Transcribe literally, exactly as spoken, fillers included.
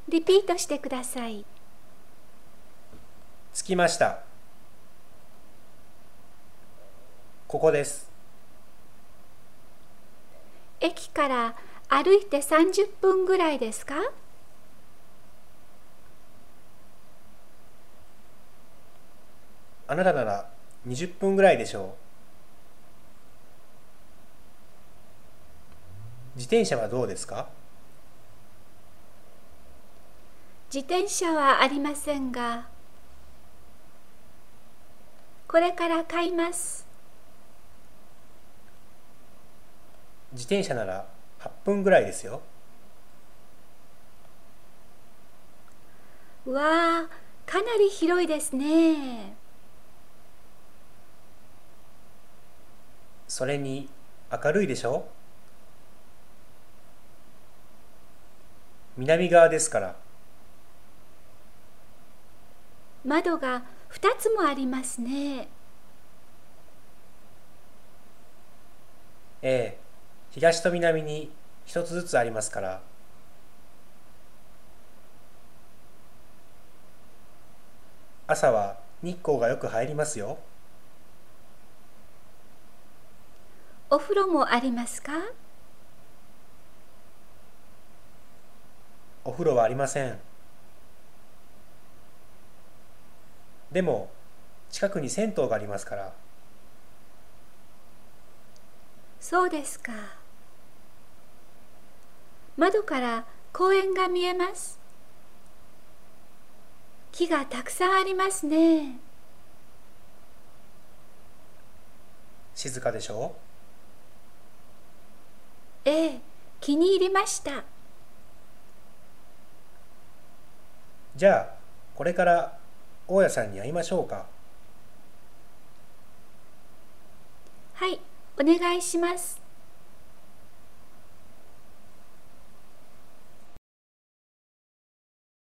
リピートしてください。 着きました。ここです。 駅から歩いてさんじゅっぷんぐらいですか？ あなたならにじゅっぷんぐらいでしょう。自転車はどうですか？ 自転車はありませんが、これから買います。 自転車ならはっぷんぐらいですよ。 うわあ、かなり広いですね。 それに明るいでしょ？南側ですから。 窓がふたつもありますね。 ええ、東と南にひとつずつありますから。朝は日光がよく入りますよ。 お風呂もありますか？ お風呂はありません。でも近くに銭湯がありますから。 そうですか。窓から公園が見えます。木がたくさんありますね。 静かでしょええ、気に入りました。 う。じゃあこれから大家さんに会いましょうか。 はい、お願いします。